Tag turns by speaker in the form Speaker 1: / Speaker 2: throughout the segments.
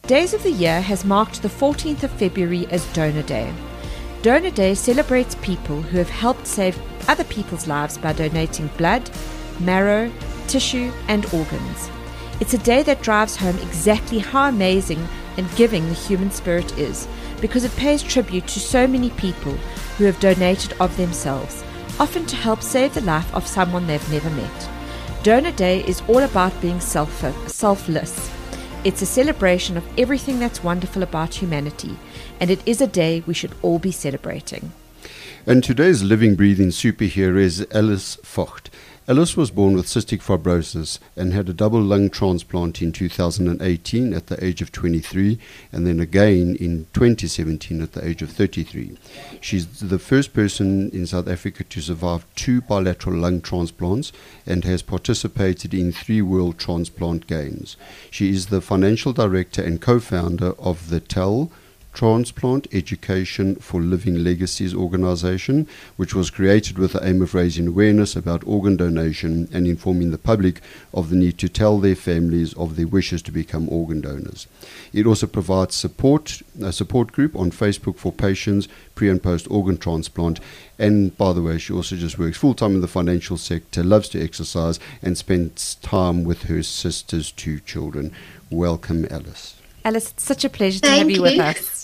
Speaker 1: Days of the Year has marked the 14th of February as Donor Day. Donor Day celebrates people who have helped save other people's lives by donating blood, marrow, tissue, and organs. It's a day that drives home exactly how amazing and giving the human spirit is, because it pays tribute to so many people who have donated of themselves, often to help save the life of someone they've never met. Donor Day is all about being selfless. It's a celebration of everything that's wonderful about humanity, and it is a day we should all be celebrating.
Speaker 2: And today's living, breathing superhero is Alice Vogt. Alice was born with cystic fibrosis and had a double lung transplant in 2018 at the age of 23, and then again in 2017 at the age of 33. She's the first person in South Africa to survive 2 bilateral lung transplants and has participated in 3 World Transplant Games. She is the financial director and co-founder of the TEL, Transplant Education for Living Legacies organization, which was created with the aim of raising awareness about organ donation and informing the public of the need to tell their families of their wishes to become organ donors. It also provides a support group on Facebook for patients pre and post organ transplant. And by the way, she also just works full-time in the financial sector, loves to exercise, and spends time with her sister's 2 children. Welcome, Alice.
Speaker 1: Alice, it's such a pleasure to have you with us.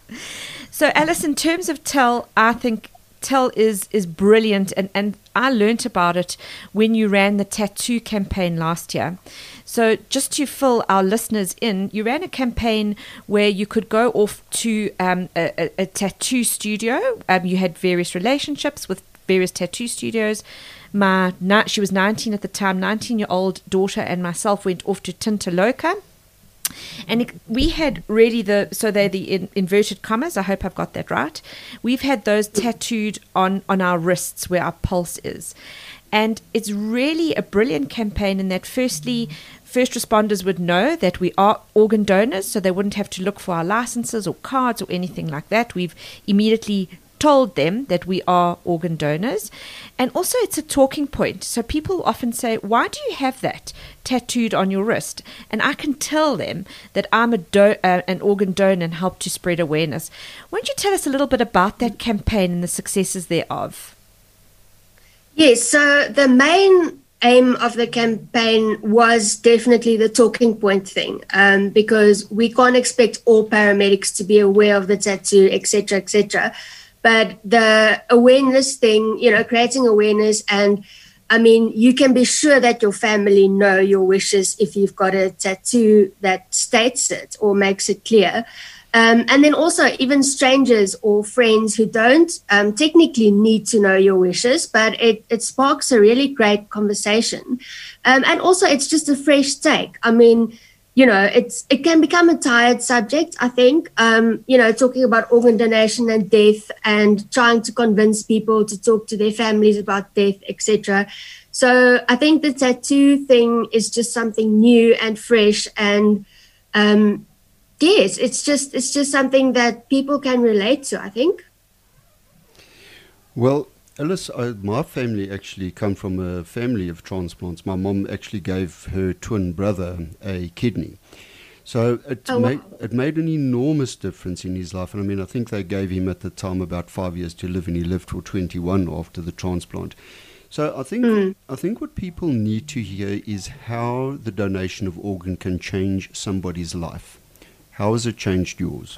Speaker 1: So, Alice, in terms of TEL, I think TEL is brilliant, and I learnt about it when you ran the tattoo campaign last year. So just to fill our listeners in, you ran a campaign where you could go off to a tattoo studio. You had various relationships with various tattoo studios. She was 19 at the time, 19-year-old daughter and myself went off to Tinta Loca. And we had really they're the inverted commas, I hope I've got that right. We've had those tattooed on our wrists where our pulse is. And it's really a brilliant campaign in that firstly, first responders would know that we are organ donors, so they wouldn't have to look for our licenses or cards or anything like that. We've immediately told them that we are organ donors. And also it's a talking point. So people often say, why do you have that tattooed on your wrist? And I can tell them that I'm an organ donor and help to spread awareness. Why don't you tell us a little bit about that campaign and the successes thereof?
Speaker 3: Yes, so the main aim of the campaign was definitely the talking point thing, because we can't expect all paramedics to be aware of the tattoo, etc., etc. But the awareness thing, creating awareness, and I mean, you can be sure that your family know your wishes if you've got a tattoo that states it or makes it clear. And then also even strangers or friends who don't technically need to know your wishes, but it sparks a really great conversation. And also it's just a fresh take. I mean, it can become a tired subject, I think, talking about organ donation and death and trying to convince people to talk to their families about death, etc. So I think the tattoo thing is just something new and fresh, and yes, it's just something that people can relate to, I think.
Speaker 2: Well, Alice, my family actually come from a family of transplants. My mom actually gave her twin brother a kidney. So it made an enormous difference in his life. And I mean, I think they gave him at the time about 5 years to live, and he lived for 21 after the transplant. So I think what people need to hear is how the donation of organ can change somebody's life. How has it changed yours?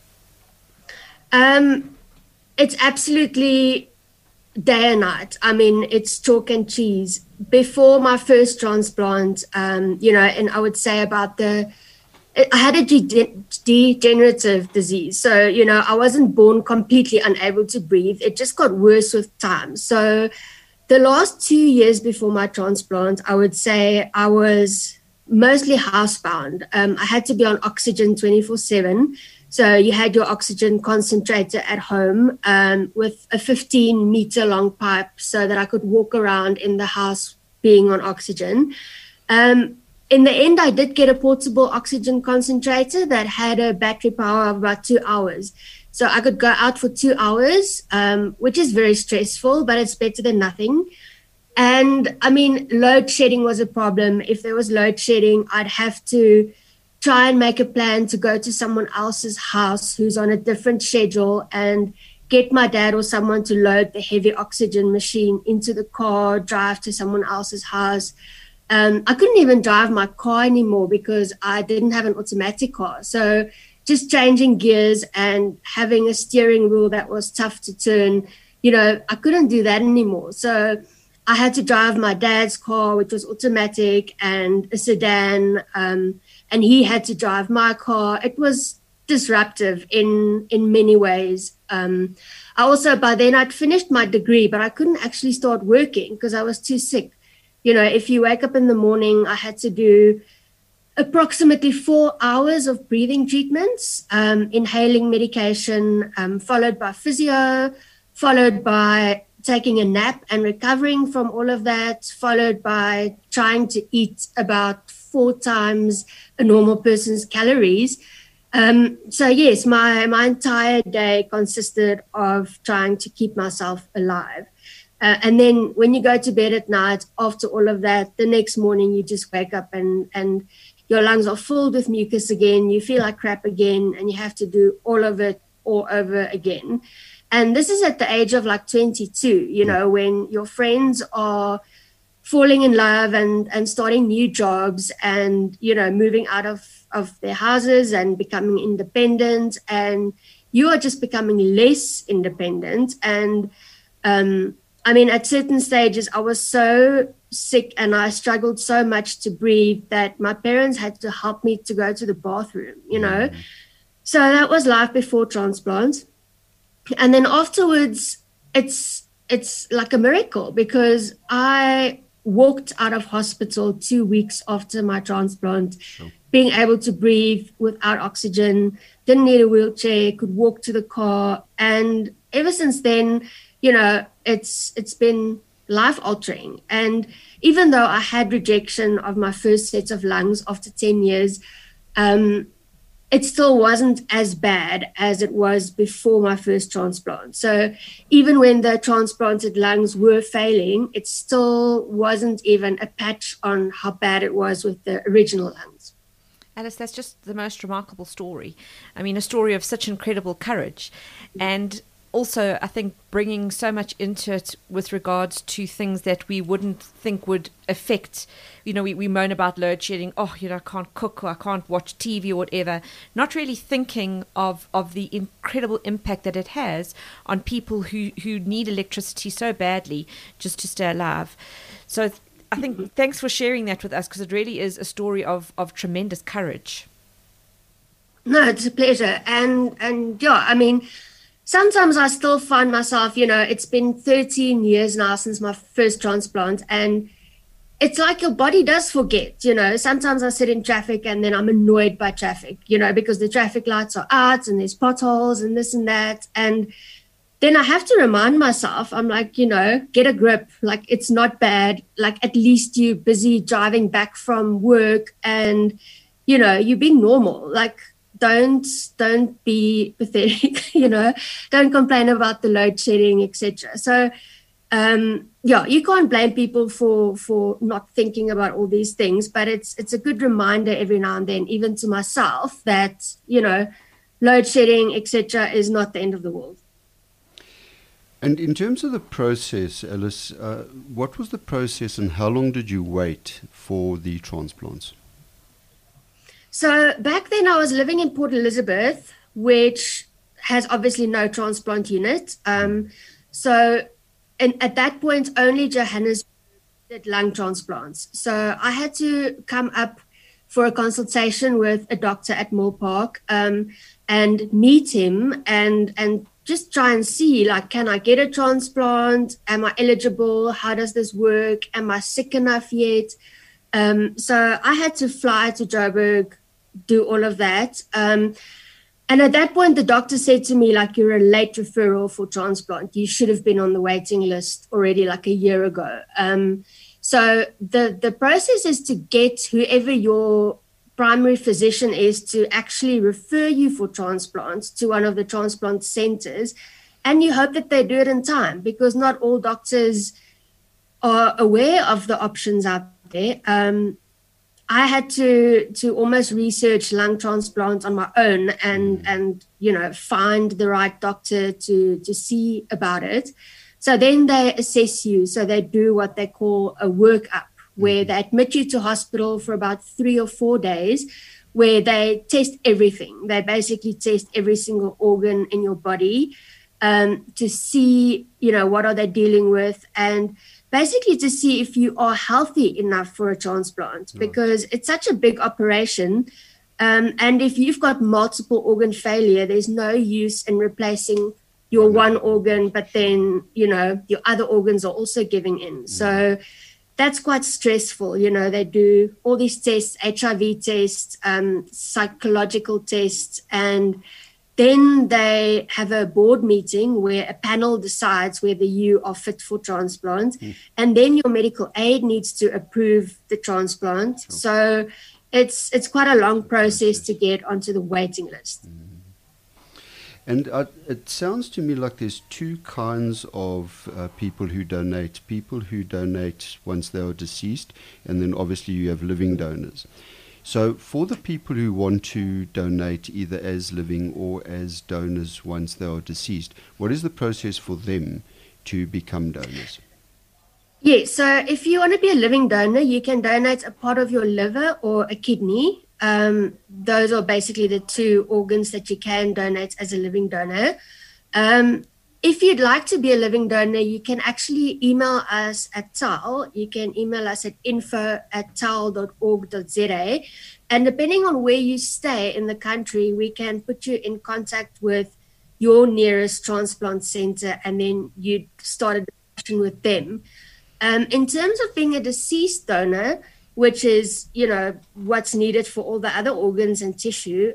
Speaker 3: It's absolutely day and night. I mean, it's chalk and cheese. Before my first transplant, and I would say I had a degenerative disease. So, I wasn't born completely unable to breathe. It just got worse with time. So the last 2 years before my transplant, I would say I was mostly housebound. I had to be on oxygen 24/7. So you had your oxygen concentrator at home with a 15-meter long pipe so that I could walk around in the house being on oxygen. In the end, I did get a portable oxygen concentrator that had a battery power of about 2 hours. So I could go out for 2 hours, which is very stressful, but it's better than nothing. And I mean, load shedding was a problem. If there was load shedding, I'd have to try and make a plan to go to someone else's house who's on a different schedule and get my dad or someone to load the heavy oxygen machine into the car, drive to someone else's house. I couldn't even drive my car anymore because I didn't have an automatic car. So just changing gears and having a steering wheel that was tough to turn, I couldn't do that anymore. So I had to drive my dad's car, which was automatic and a sedan, and he had to drive my car. It was disruptive in many ways. I also, by then I'd finished my degree, but I couldn't actually start working because I was too sick. If you wake up in the morning, I had to do approximately 4 hours of breathing treatments, inhaling medication, followed by physio, followed by taking a nap and recovering from all of that, followed by trying to eat about 4 times a normal person's calories. So yes, my entire day consisted of trying to keep myself alive. And then when you go to bed at night, after all of that, the next morning you just wake up and your lungs are filled with mucus again. You feel like crap again, and you have to do all of it all over again. And this is at the age of like 22, when your friends are falling in love and starting new jobs and, moving out of their houses and becoming independent, and you are just becoming less independent. And at certain stages, I was so sick and I struggled so much to breathe that my parents had to help me to go to the bathroom, So that was life before transplant. And then afterwards, it's like a miracle because I walked out of hospital 2 weeks after my transplant, being able to breathe without oxygen, didn't need a wheelchair, could walk to the car. And ever since then, it's been life-altering. And even though I had rejection of my first set of lungs after 10 years, it still wasn't as bad as it was before my first transplant. So even when the transplanted lungs were failing, it still wasn't even a patch on how bad it was with the original lungs.
Speaker 1: Alice, that's just the most remarkable story. A story of such incredible courage. And also, I think bringing so much into it with regards to things that we wouldn't think would affect, we moan about load shedding, I can't cook or I can't watch TV or whatever, not really thinking of the incredible impact that it has on people who need electricity so badly just to stay alive. So I think thanks for sharing that with us, because it really is a story of tremendous courage.
Speaker 3: No, it's a pleasure. And yeah, sometimes I still find myself, it's been 13 years now since my first transplant, and it's like your body does forget, Sometimes I sit in traffic and then I'm annoyed by traffic, because the traffic lights are out and there's potholes and this and that. And then I have to remind myself, I'm like, get a grip. Like, it's not bad. Like, at least you're busy driving back from work and, you're being normal. Like, don't be pathetic, don't complain about the load shedding, etc. So, you can't blame people for not thinking about all these things, but it's a good reminder every now and then, even to myself, that, load shedding, etc. is not the end of the world.
Speaker 2: And in terms of the process, Alice, what was the process and how long did you wait for the transplants?
Speaker 3: So back then I was living in Port Elizabeth, which has obviously no transplant unit. And at that point, only Johannesburg did lung transplants. So I had to come up for a consultation with a doctor at Mill Park and meet him and just try and see, like, can I get a transplant? Am I eligible? How does this work? Am I sick enough yet? So I had to fly to Joburg, do all of that. And at that point, the doctor said to me, like, you're a late referral for transplant. You should have been on the waiting list already like a year ago. So the process is to get whoever your primary physician is to actually refer you for transplant to one of the transplant centers. And you hope that they do it in time, because not all doctors are aware of the options out there. I had to almost research lung transplant on my own and find the right doctor to see about it. So then they assess you. So they do what they call a workup, where they admit you to hospital for about 3 or 4 days, where they test everything. They basically test every single organ in your body to see, what are they dealing with, and basically to see if you are healthy enough for a transplant, because it's such a big operation. And if you've got multiple organ failure, there's no use in replacing your one organ, but then, your other organs are also giving in. So that's quite stressful. They do all these tests, HIV tests, psychological tests, and then they have a board meeting where a panel decides whether you are fit for transplant. And then your medical aid needs to approve the transplant. Sure. So it's quite a long process to get onto the waiting list.
Speaker 2: And it sounds to me like there's two kinds of people who donate. People who donate once they are deceased, and then obviously you have living donors. So for the people who want to donate either as living or as donors once they are deceased, what is the process for them to become donors?
Speaker 3: Yes, so if you want to be a living donor, you can donate a part of your liver or a kidney. Those are basically the two organs that you can donate as a living donor. If you'd like to be a living donor, you can actually email us at TAL. You can email us at info@tal.org.za. And depending on where you stay in the country, we can put you in contact with your nearest transplant center, and then you start a discussion with them. In terms of being a deceased donor, which is, what's needed for all the other organs and tissue,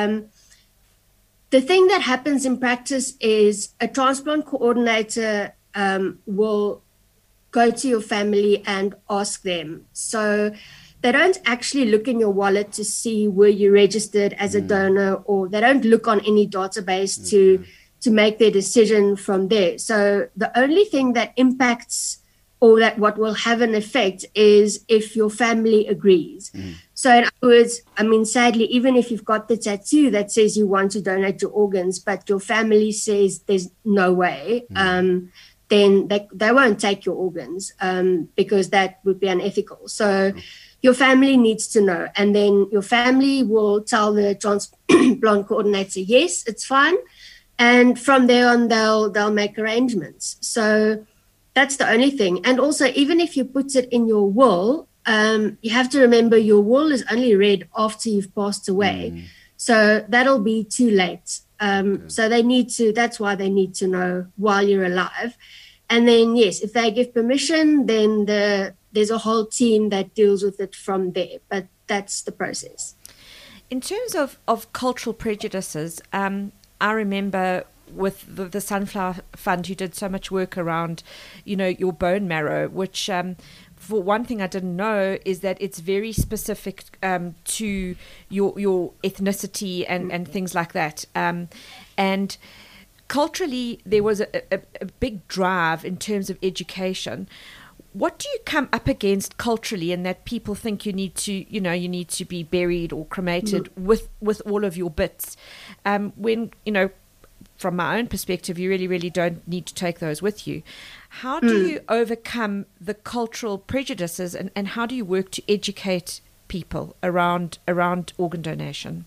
Speaker 3: the thing that happens in practice is a transplant coordinator will go to your family and ask them. So they don't actually look in your wallet to see were you registered as a donor, or they don't look on any database to make their decision from there. So the only thing that impacts, or that what will have an effect, is if your family agrees. So in other words, sadly, even if you've got the tattoo that says you want to donate your organs, but your family says there's no way, then they won't take your organs because that would be unethical. So your family needs to know, and then your family will tell the transplant coordinator, yes, it's fine. And from there on, they'll make arrangements. So that's the only thing. And also, even if you put it in your will, you have to remember your will is only read after you've passed away. So that'll be too late. So that's why they need to know while you're alive. And then, yes, if they give permission, then there's a whole team that deals with it from there. But that's the process.
Speaker 1: In terms of cultural prejudices, I remember with the Sunflower Fund, who did so much work around, your bone marrow, which for one thing I didn't know is that it's very specific to your ethnicity and things like that. And culturally, there was a big drive in terms of education. What do you come up against culturally in that people think you need to be buried or cremated with all of your bits, when from my own perspective, you really, really don't need to take those with you. How do you overcome the cultural prejudices, and how do you work to educate people around organ donation?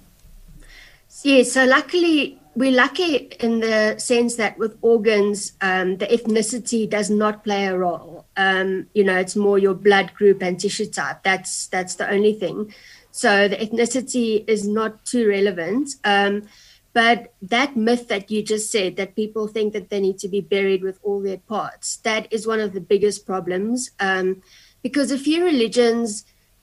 Speaker 3: Yeah, so we're lucky in the sense that with organs, the ethnicity does not play a role. It's more your blood group and tissue type. That's the only thing. So the ethnicity is not too relevant. But that myth that you just said, that people think that they need to be buried with all their parts, that is one of the biggest problems. Because a few religions,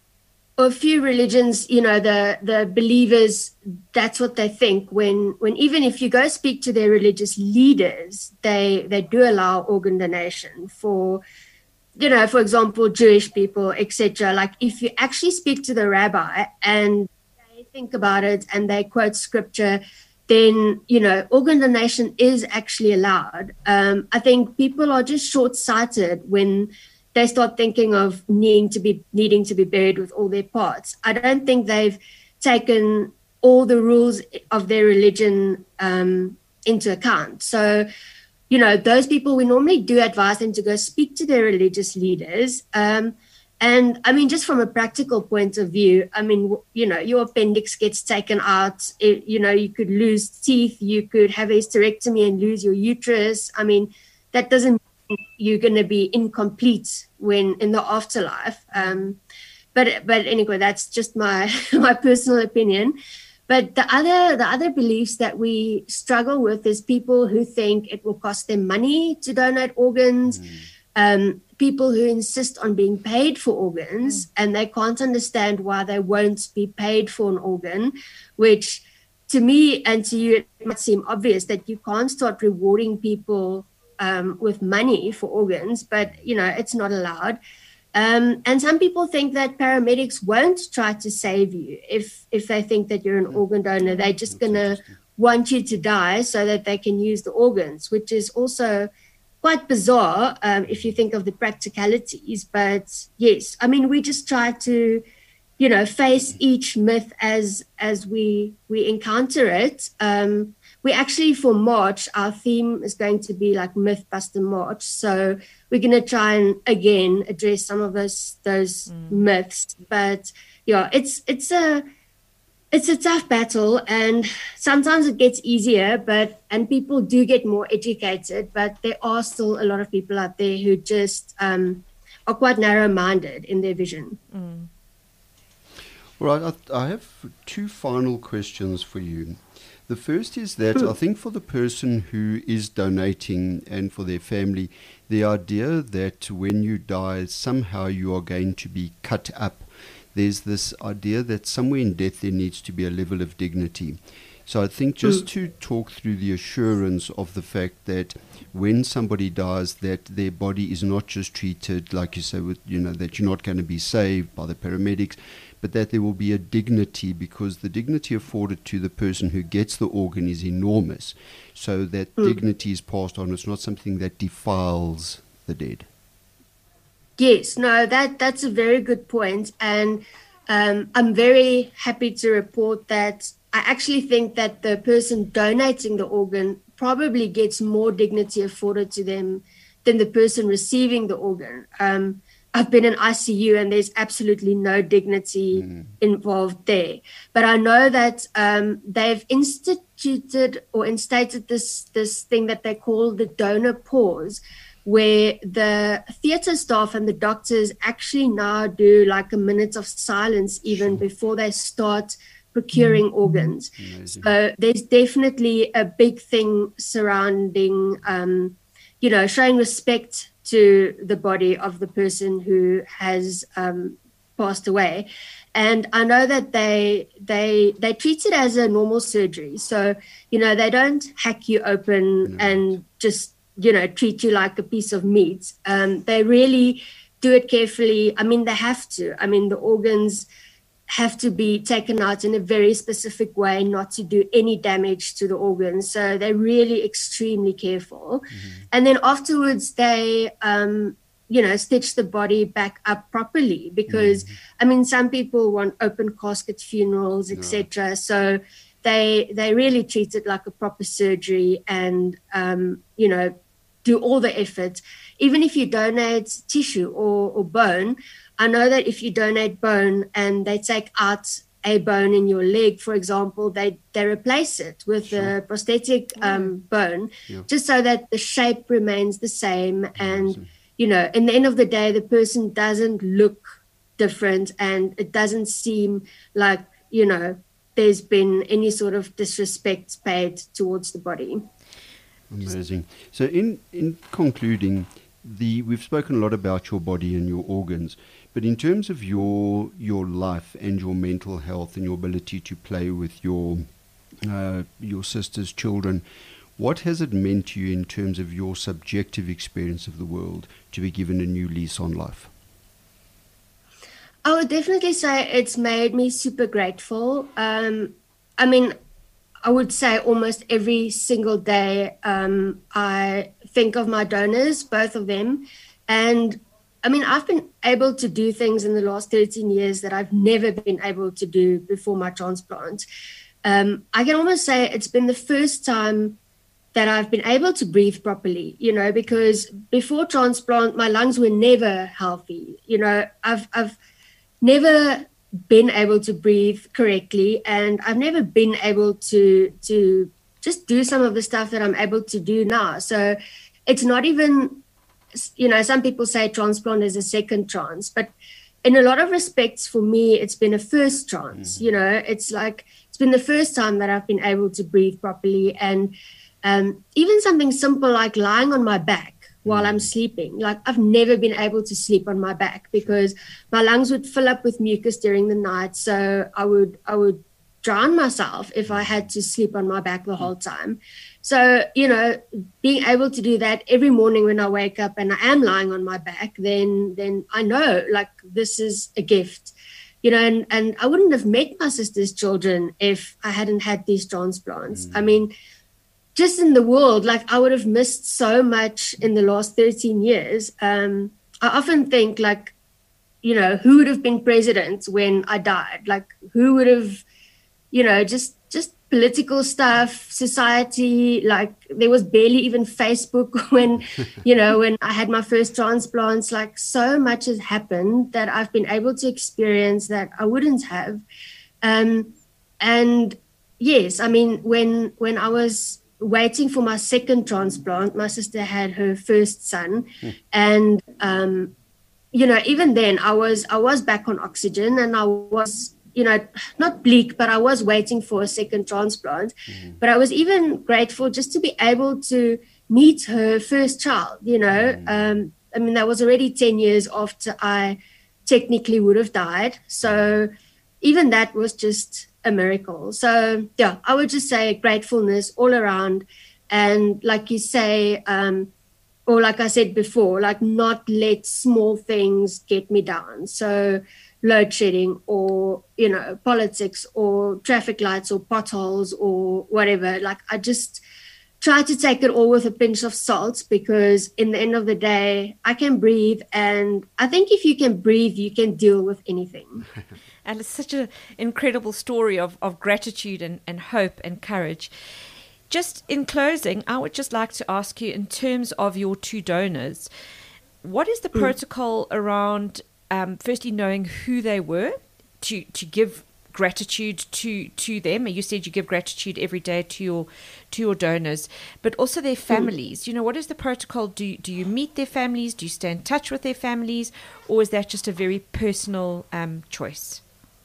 Speaker 3: the believers, that's what they think. When even if you go speak to their religious leaders, they do allow organ donation for example, Jewish people, etc. Like if you actually speak to the rabbi and they think about it and they quote scripture, then, organ donation is actually allowed. I think people are just short-sighted when they start thinking of needing to be buried with all their parts. I don't think they've taken all the rules of their religion into account. So, those people, we normally do advise them to go speak to their religious leaders. And I mean, just from a practical point of view, I mean, your appendix gets taken out. You could lose teeth. You could have a hysterectomy and lose your uterus. I mean, that doesn't mean you're going to be incomplete when in the afterlife. But anyway, that's just my my personal opinion. But the other beliefs that we struggle with is people who think it will cost them money to donate organs. People who insist on being paid for organs, and they can't understand why they won't be paid for an organ, which to me and to you, it might seem obvious that you can't start rewarding people with money for organs, but, it's not allowed. And some people think that paramedics won't try to save you if they think that you're an organ donor. They're just going to want you to die so that they can use the organs, which is also quite bizarre if you think of the practicalities. But yes, I mean, we just try to, face each myth as we encounter it. We actually, for March, our theme is going to be like Mythbuster March. So we're going to try and again address some of those myths. But yeah, it's a tough battle, and sometimes it gets easier, and people do get more educated, but there are still a lot of people out there who just are quite narrow-minded in their vision.
Speaker 2: All right, I have two final questions for you. The first is that I think for the person who is donating and for their family, the idea that when you die, somehow you are going to be cut up. There's this idea that somewhere in death there needs to be a level of dignity. So I think just to talk through the assurance of the fact that when somebody dies, that their body is not just treated, like you say, with, that you're not going to be saved by the paramedics, but that there will be a dignity, because the dignity afforded to the person who gets the organ is enormous. So that dignity is passed on. It's not something that defiles the dead.
Speaker 3: Yes, no, that's a very good point. And I'm very happy to report that I actually think that the person donating the organ probably gets more dignity afforded to them than the person receiving the organ. I've been in ICU and there's absolutely no dignity involved there. But I know that they've instituted or instated this thing that they call the donor pause, where the theatre staff and the doctors actually now do like a minute of silence even before they start procuring organs. Amazing. So there's definitely a big thing surrounding, showing respect to the body of the person who has passed away. And I know that they treat it as a normal surgery. So, they don't hack you open and just, treat you like a piece of meat. They really do it carefully. I mean, they have to. I mean, the organs have to be taken out in a very specific way, not to do any damage to the organs. So they're really extremely careful. And then afterwards, they, stitch the body back up properly, because, I mean, some people want open casket funerals, etc. So they really treat it like a proper surgery and, do all the effort. Even if you donate tissue or bone, I know that if you donate bone and they take out a bone in your leg, for example, they replace it with a prosthetic bone, just so that the shape remains the same. And, in the end of the day, the person doesn't look different, and it doesn't seem like, there's been any sort of disrespect paid towards the body.
Speaker 2: Amazing. So in concluding, we've spoken a lot about your body and your organs, but in terms of your life and your mental health and your ability to play with your sister's children, what has it meant to you in terms of your subjective experience of the world to be given a new lease on life?
Speaker 3: I would definitely say it's made me super grateful. I would say almost every single day I think of my donors, both of them. And, I mean, I've been able to do things in the last 13 years that I've never been able to do before my transplant. I can almost say it's been the first time that I've been able to breathe properly, because before transplant, my lungs were never healthy. I've never been able to breathe correctly, and I've never been able to just do some of the stuff that I'm able to do now. So it's not even, some people say transplant is a second chance, but in a lot of respects for me, it's been a first chance. It's been the first time that I've been able to breathe properly. And even something simple like lying on my back while I'm sleeping, like I've never been able to sleep on my back because my lungs would fill up with mucus during the night. So I would drown myself if I had to sleep on my back the whole time. So, being able to do that every morning when I wake up and I am lying on my back, then I know like this is a gift, and I wouldn't have met my sister's children if I hadn't had these transplants. I mean, just in the world, like I would have missed so much in the last 13 years. I often think like, who would have been president when I died? Like who would have, just political stuff, society, like there was barely even Facebook when, when I had my first transplants. Like so much has happened that I've been able to experience that I wouldn't have. And yes, I mean, when I was waiting for my second transplant, my sister had her first son, and even then I was back on oxygen, and I was not bleak, but I was waiting for a second transplant. But I was even grateful just to be able to meet her first child. I mean, that was already 10 years after I technically would have died, so even that was just a miracle. So yeah, I would just say gratefulness all around. And like you say, or like I said before, like not let small things get me down. So load shedding or, politics or traffic lights or potholes or whatever. Like I just try to take it all with a pinch of salt, because in the end of the day, I can breathe. And I think if you can breathe, you can deal with anything.
Speaker 1: And it's such an incredible story of gratitude and hope and courage. Just in closing, I would just like to ask you, in terms of your two donors, what is the protocol around, firstly, knowing who they were to give gratitude to them? You said you give gratitude every day to your donors, but also their families. What is the protocol? Do you meet their families? Do you stay in touch with their families? Or is that just a very personal choice?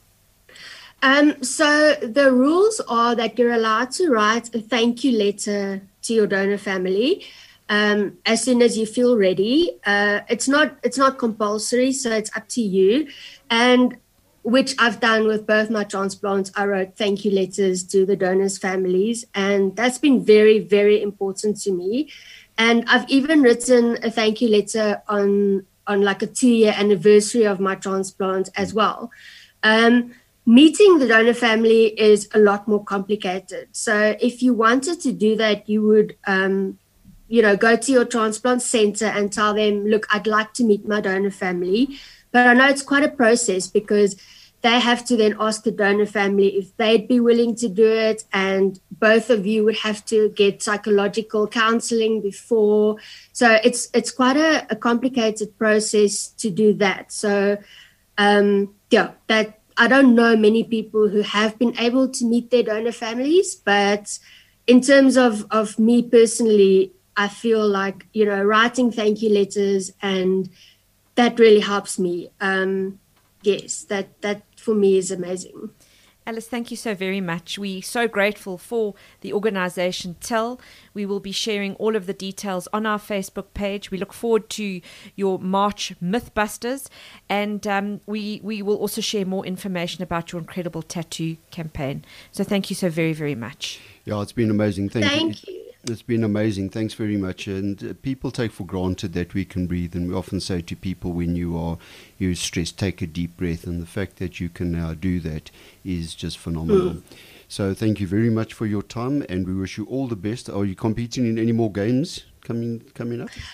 Speaker 3: So the rules are that you're allowed to write a thank you letter to your donor family as soon as you feel ready. It's not compulsory, so it's up to you. And which I've done with both my transplants. I wrote thank you letters to the donors' families, and that's been very, very important to me. And I've even written a thank you letter on like a 2-year anniversary of my transplant as well. Meeting the donor family is a lot more complicated. So if you wanted to do that, you would, go to your transplant center and tell them, look, I'd like to meet my donor family. But I know it's quite a process, because they have to then ask the donor family if they'd be willing to do it. And both of you would have to get psychological counseling before. So it's quite a complicated process to do that. So, that I don't know many people who have been able to meet their donor families. But in terms of me personally, I feel like, writing thank you letters, and that really helps me. Yes, that for me is amazing.
Speaker 1: Alice, thank you so very much. We're so grateful for the organisation TEL. We will be sharing all of the details on our Facebook page. We look forward to your March Mythbusters, and we will also share more information about your incredible tattoo campaign. So thank you so very, very much.
Speaker 2: Yeah, it's been amazing.
Speaker 3: Thank you.
Speaker 2: It's been amazing. Thanks very much. And people take for granted that we can breathe. And we often say to people, when you're stressed, take a deep breath. And the fact that you can now do that is just phenomenal. So thank you very much for your time, and we wish you all the best. Are you competing in any more games coming up?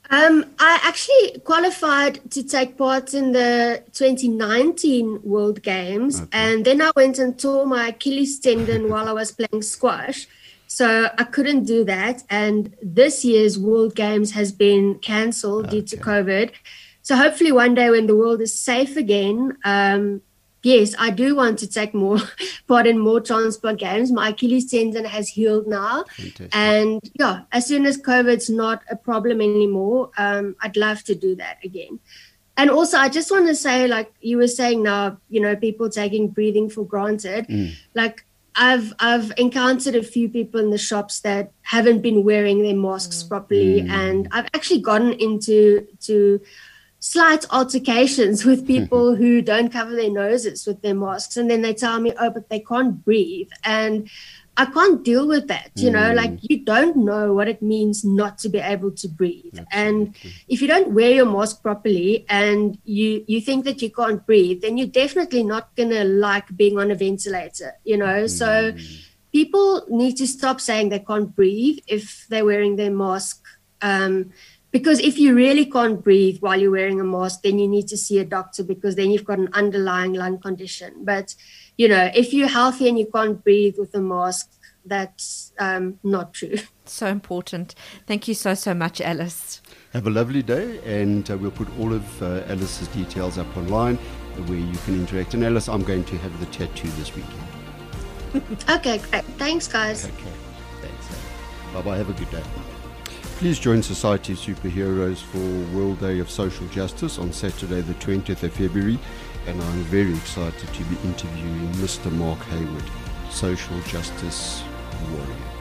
Speaker 3: I actually qualified to take part in the 2019 World Games, and then I went and tore my Achilles tendon while I was playing squash. So I couldn't do that. And this year's World Games has been cancelled due to COVID. So hopefully one day when the world is safe again, yes, I do want to take more part in more transplant games. My Achilles tendon has healed now. Fantastic. And yeah, as soon as COVID's not a problem anymore, I'd love to do that again. And also, I just want to say, like you were saying now, people taking breathing for granted. Like I've encountered a few people in the shops that haven't been wearing their masks properly. And I've actually gotten into slight altercations with people who don't cover their noses with their masks, and then they tell me, oh, but they can't breathe, and I can't deal with that. Like you don't know what it means not to be able to breathe. Absolutely. And if you don't wear your mask properly and you think that you can't breathe, then you're definitely not gonna like being on a ventilator, so people need to stop saying they can't breathe if they're wearing their mask. Because if you really can't breathe while you're wearing a mask, then you need to see a doctor, because then you've got an underlying lung condition. But, if you're healthy and you can't breathe with a mask, that's not true.
Speaker 1: So important. Thank you so much, Alice.
Speaker 2: Have a lovely day, and we'll put all of Alice's details up online where you can interact. And Alice, I'm going to have the tattoo this weekend.
Speaker 3: Okay, great. Thanks, guys.
Speaker 2: Okay, thanks. Bye-bye. Have a good day. Please join Society of Superheroes for World Day of Social Justice on Saturday the 20th of February, and I'm very excited to be interviewing Mr. Mark Hayward, social justice warrior.